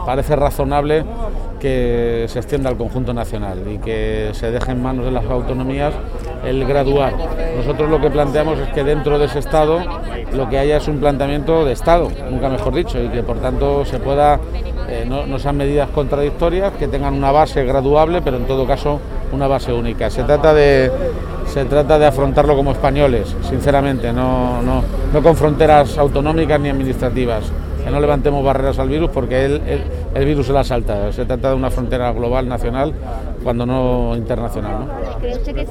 Parece razonable que se extienda al conjunto nacional y que se deje en manos de las autonomías el graduar. Nosotros lo que planteamos es que dentro de ese Estado lo que haya es un planteamiento de Estado, nunca mejor dicho, y que por tanto se pueda, no sean medidas contradictorias, que tengan una base graduable, pero en todo caso una base única. Se trata de afrontarlo como españoles, sinceramente, no con fronteras autonómicas ni administrativas. Que no levantemos barreras al virus porque el virus se la salta. Se trata de una frontera global, nacional, cuando no internacional, ¿no?